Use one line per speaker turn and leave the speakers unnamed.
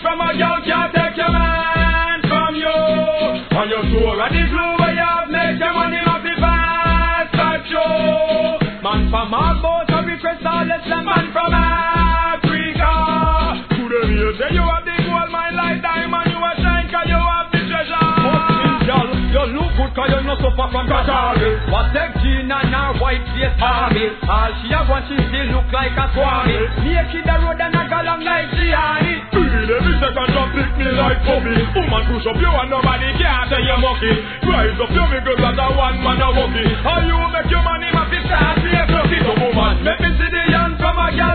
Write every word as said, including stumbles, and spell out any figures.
from a girl can't take your man from you. On your tour and the glue where you have make your money off the fast type show. Man from all boats a request all let's a man from Africa. To the real say you have the gold mine like diamond. You a shine cause you have the treasure. Girl, you look good cause you no suffer from Qatari. What take Jean and her white face army. All she have one she still look like a swami. Naked the road and a galang like Gianni. Every second you pick me like Bobby. Woman push up you and nobody can tell you monkey. Rise up you make good as a one man a walkie. How you make your money my sister? Be a woman. Make me see the young from a girl.